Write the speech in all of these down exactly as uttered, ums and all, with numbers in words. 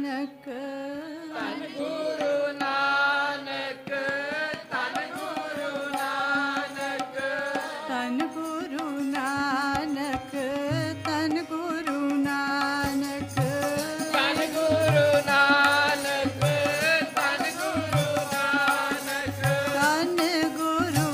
नानक तन गुरु नानक तन गुरु नानक तन गुरु नानक तन गुरु नानक तन गुरु नानक तन गुरु नानक तन गुरु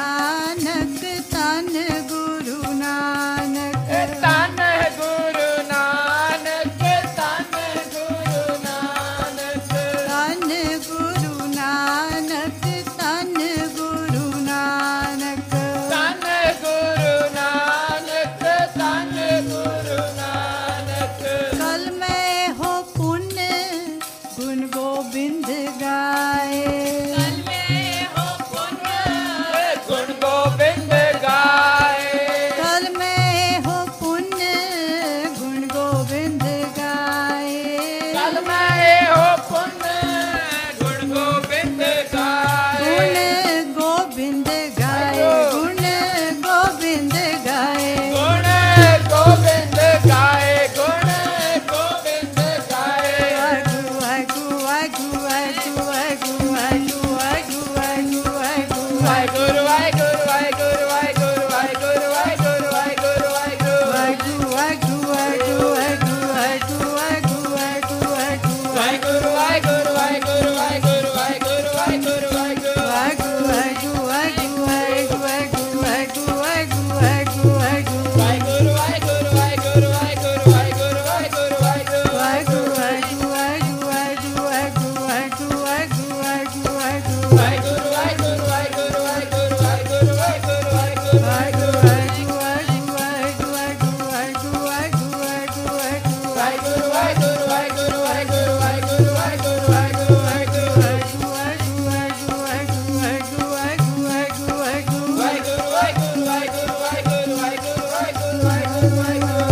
नानक तन गुरु नानक तन गुरु नानक तन गुरु नानक तन गुरु नानक तन गुरु नानक तन गुरु नानक तन गुरु नानक कल मैं हो पुण्य गुण गोविंद गाए कल में हो पुण्य गुण गोविंद गाए कल मैं हो पुण्य गुण गोविंद गाए कल में हो पुण्य गुण गोविंद गाए गुण गोविंद गाए गुण गोविंद गाए गुण गोविंद गाए गुण गोविंद गाए वागु वागु वागु वागु वागु वागु वागु वागु वागु वाहिगुरु वाहिगुरु वाहिगुरु वाहिगुरु वाहिगुरु वाहिगुरु वाहिगुरु वाहिगुरु वागु वागु वागु वागु वागु वागु वागु वागु वाहिगुरु वाहिगुरु वाहिगुरु वाहिगुरु वाहिगुरु वाहिगुरु वाहिगुरु वागु वागु वागु वागु वागु वागु वागु वागु वागु वाहिगुरु वाहिगुरु वाहिगुरु वाहिगुरु वाहिगुरु वाहिगुरु वाहिगुरु वागु वागु वागु वागु वागु वागु वागु वागु वागु वाहिगुरु वाहिगुरु वाहिगुरु वाहिगुरु वाहिगुरु वाहिगुरु वाहिगुरु वागु वागु वागु वागु वागु वागु वागु वागु वागु वाहिगुरु वाहिगुरु वाहिगुरु वाहिगुरु वाहिगुरु वाहिगुरु वाहिगुरु वाहिगुरु वागु वागु वागु वागु वागु वागु वागु वागु वाहिगुरु वाहिगुरु वाहिगुरु वाहिगुरु वाहिगुरु वाहिगुरु वाहिगुरु वाहिगुरु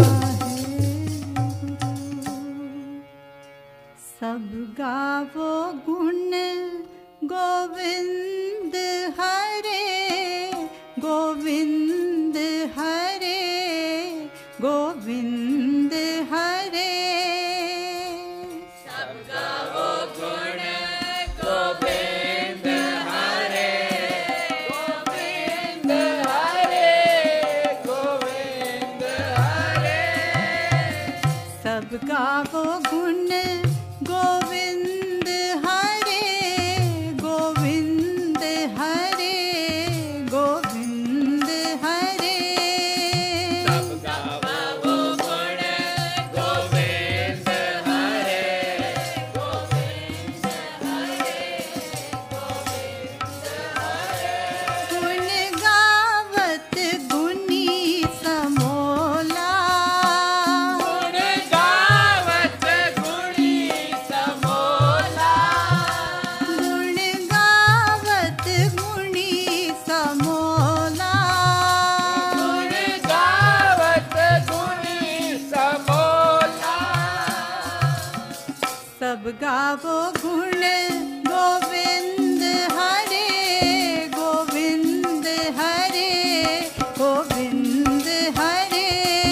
सब गावो गुण गोविंद हरे गोविंद हरे गोविंद हरे सब गावो गुण गोविंद हरे गोविंद हरे गोविंद हरे सब गावो गुण गोविंद हरे गोविंद हरे गोविंद हरे सब गावो गुण गोविंद हरे गोविंद हरे गोविंद हरे गुण गावत गुनी समोला गुण गावत गुणी समोला गुण गावत गुणी समोला गुण गावत गुणी समोला सब गावो गुण गोविंद हरे गोविंद हरे गोविंद हरे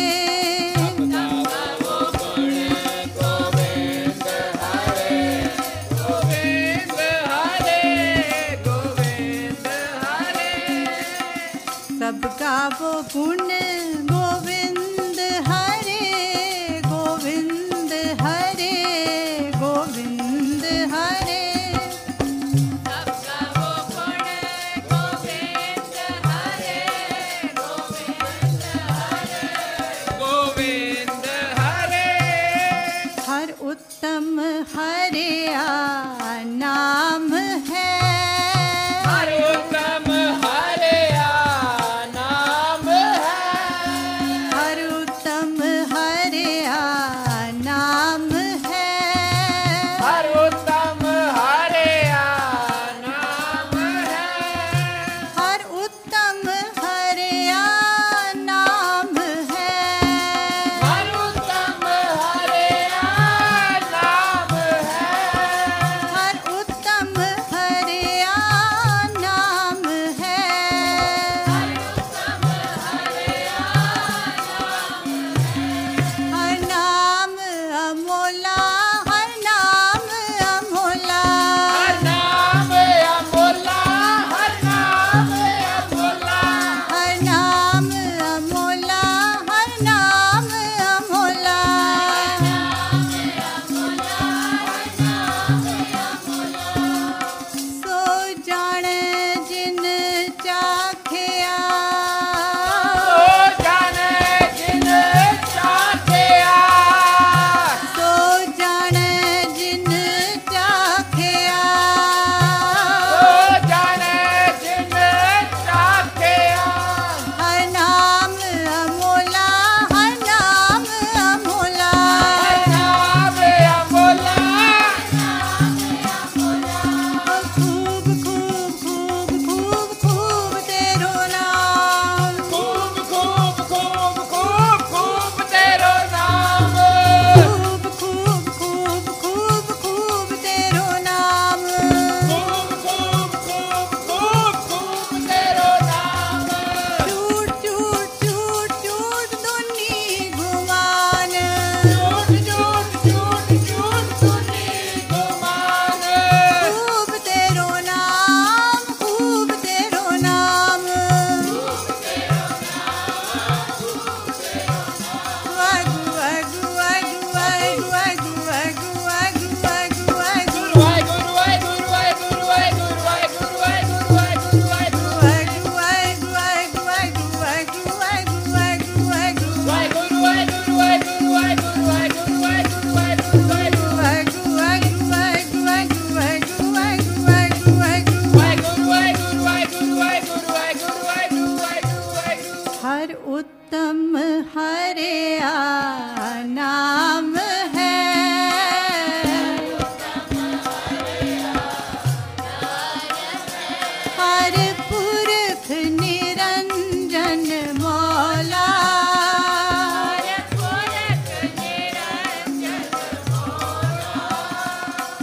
गावो गुण गोविंद हरे गोविंद हरे गोविंद हरे सब गावो गुण गोविंद हरे गोविंद हरे गोविंद हरे सब गावो गुण गोविंद हरे गोविंद हरे गोविंद हरे हर उत्तम हरिया नाम है हर उत्तम हरिया नाम है हर उत्तम हरिया नाम है हर उत्तम हरिया नाम है हर उत्तम हरिया नाम है हर उत्तम हरिया नाम है हर उत्तम हरिया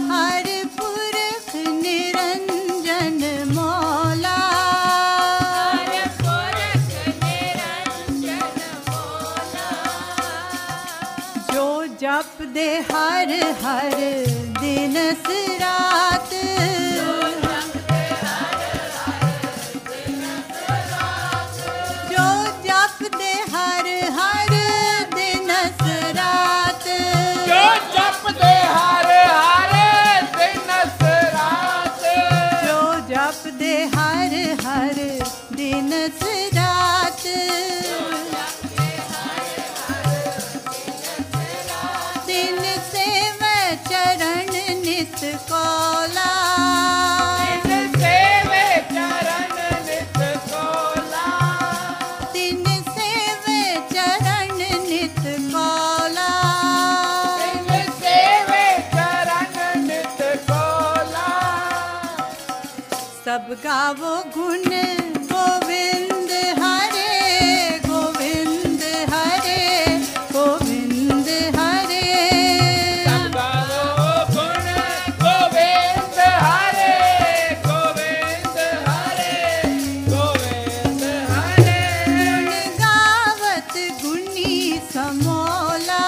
हर पुरख निरंजन मौला। हर पुरख निरंजन मौला। जो जप दे हर हर दिन रात, जो जप दे हर हर दिन रात, जो जप दे हर हर दिन रात, जो जप दे हर हर दिन रात, दिन सेवे चरण नित कौला। दिन सेवे चरण नित कौला। दिन सेवे चरण नित कौला। दिन सेवे चरण नित कौला। सब गावो गुण गोविंद हरे, गोविंद हरे, गोविंद हरे। सब गावो गुण गोविंद हरे, गोविंद हरे, गोविंद हरे। गुण गावत गुणी समोला।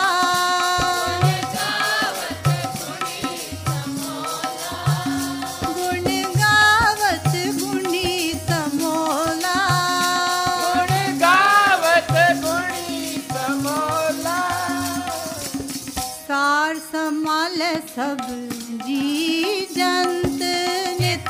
गुण गावत गुणी समोला। गुण गावत गुणी समोला। सार समाल सब जी जंत नित,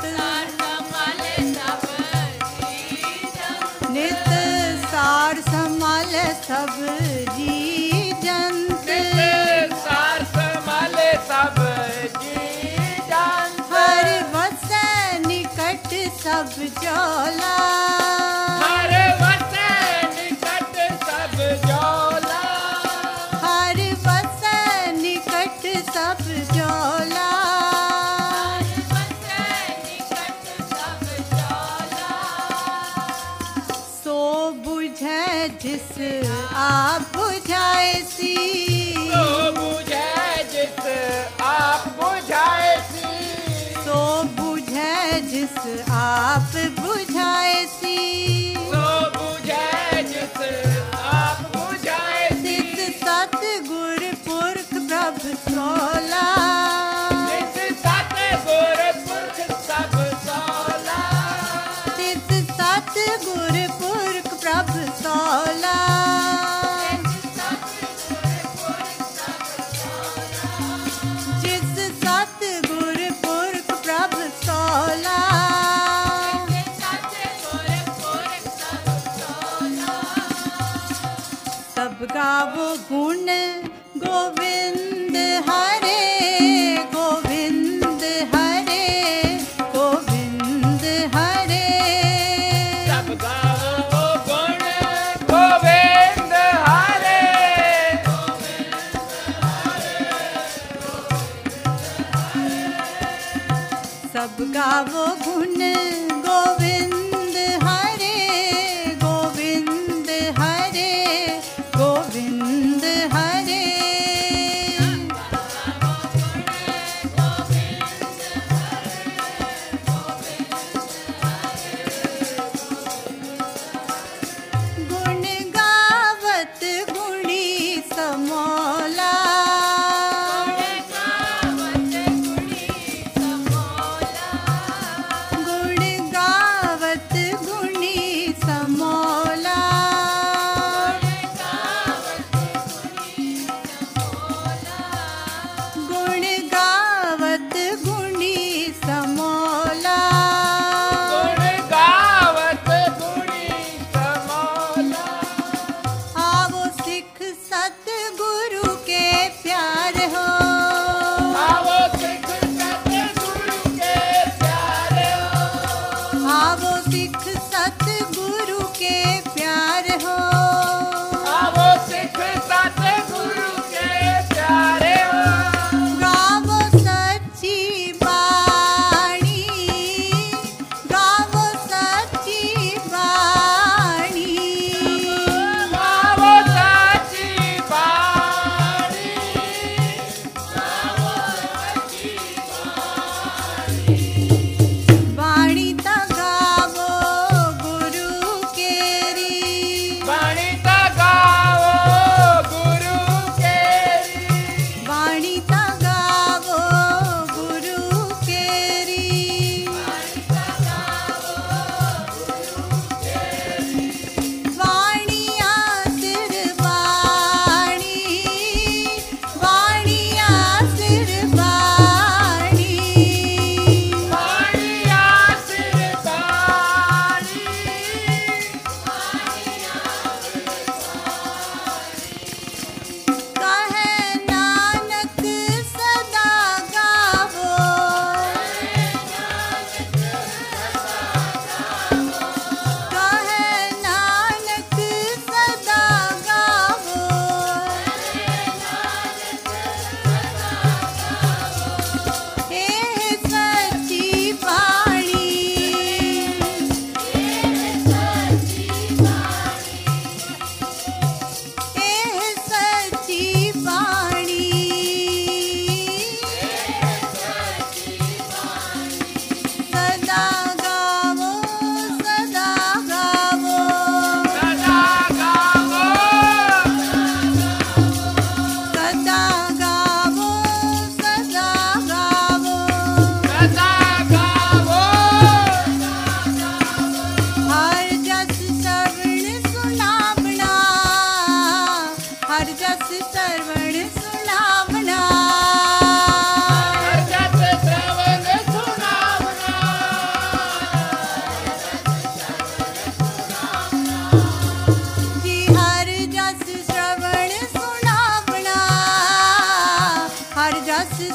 नित सार समाल सब जी जंत। नित सार संभाल सब जी जंत। हर वसै निकट सब जोला। हर वसै निकट सब जोला। हर वसै निकट सब जोला। सो बुझै जिस आप बुझाए सी, तो बुझे जिस आप बुझाए सी। सो बुझै जिस आप बुझाए सी। तो बुझे जिस आप बुझाए सी। सिद्ध सत गुर पुरख प्रभ सोला। जिस सत गुर पुरख सब सोला। सिद्ध सत गुर पुरख प्रभ सोला। जिस सत गुर पुरख प्रभ सोला। सब गावो गुण गोविंद हरे, गोविंद हरे, गोविंद हरे। सब गावो गुण गोविंद हरे। सब गावो गुण गोविंद हरे, गोविंद हरे, गोविंद हरे। गुण गावत गुणी समोला। गुण गावत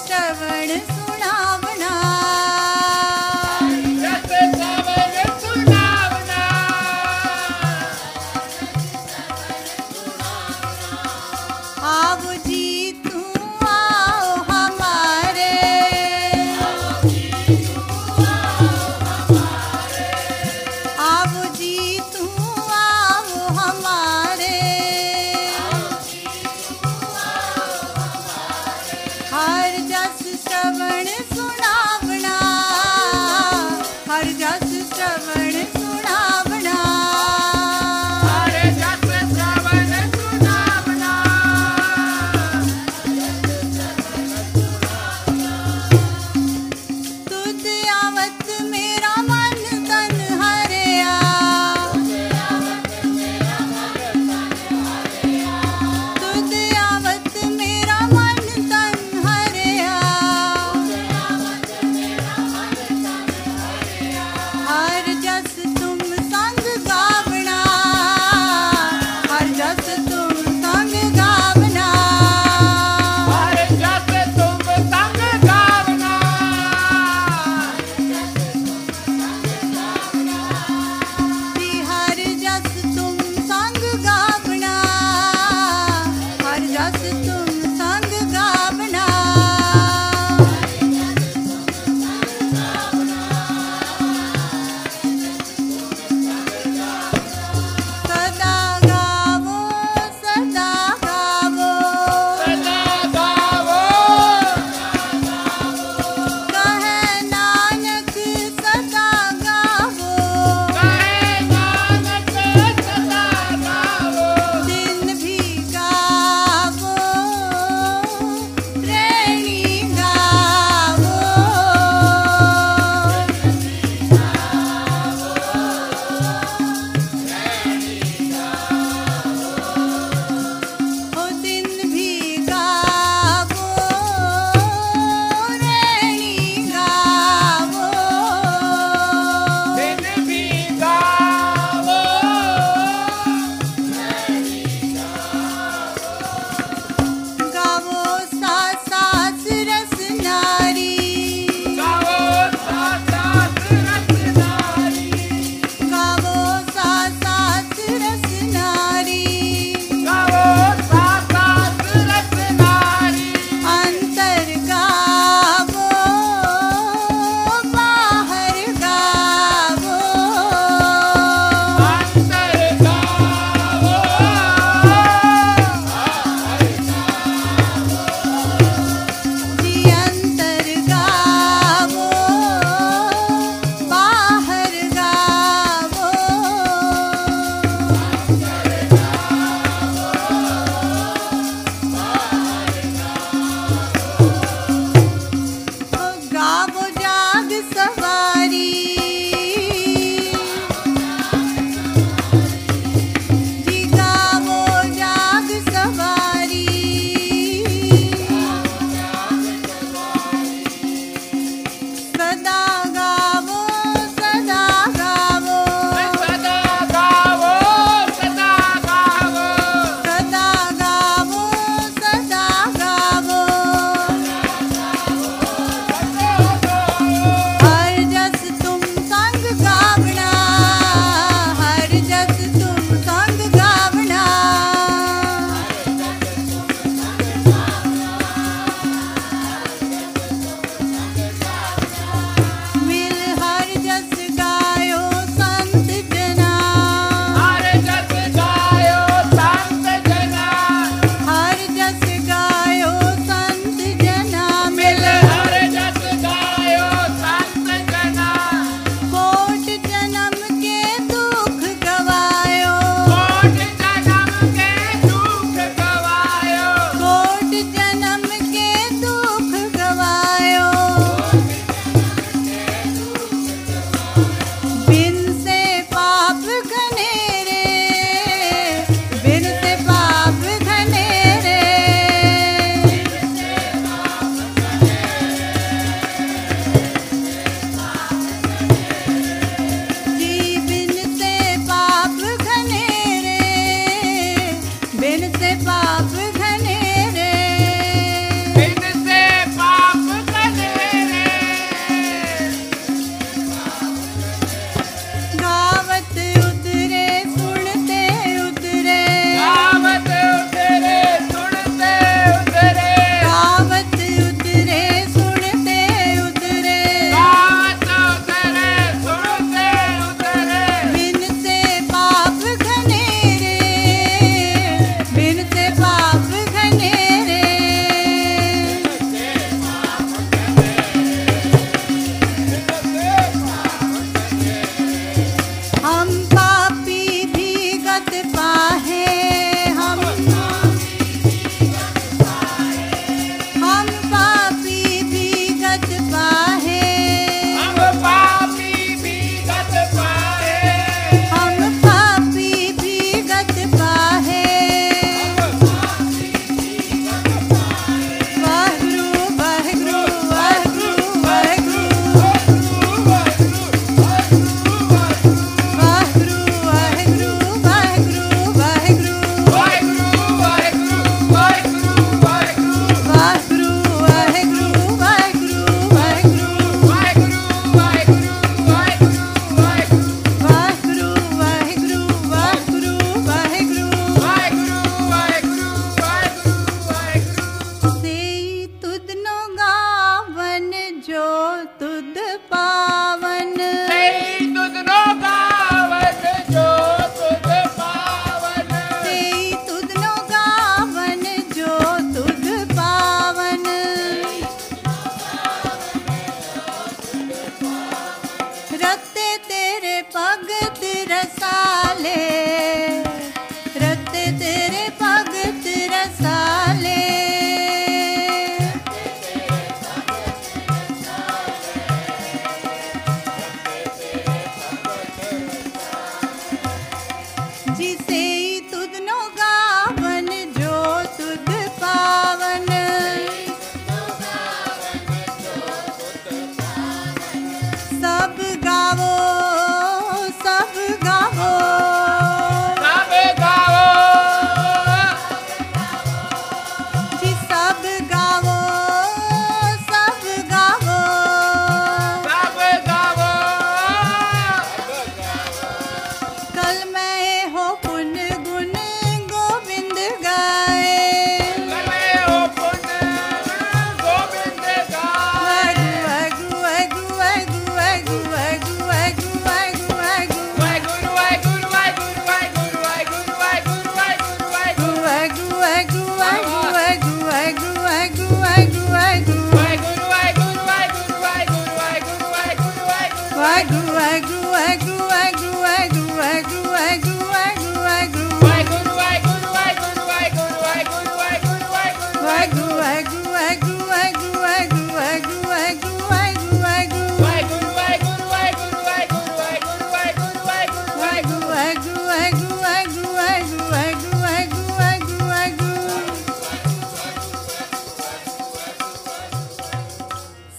श्रवण सुनावना, रस श्रवण सुनावना, आओ जी तू आओ हमारे, आओ जी तू आओ हमारे, हर जस श्रवण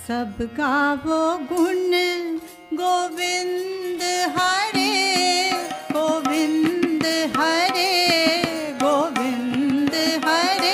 सब गावो गुण गोविंद हरे गोविंद हरे गोविंद हरे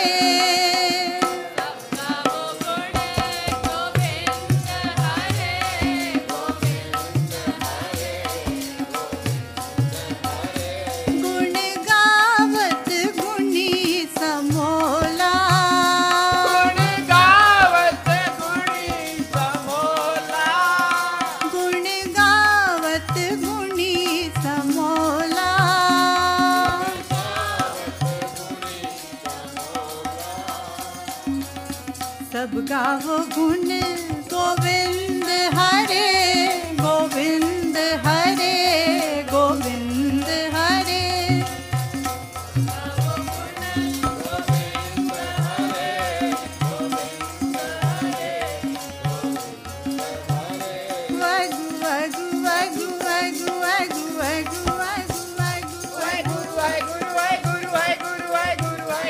गुण गावत गुणी समोला गुण गावत गुणी समोला गुण गावत गुणी समोला सब गावो गुण गोविंद हरे गोविंद हरे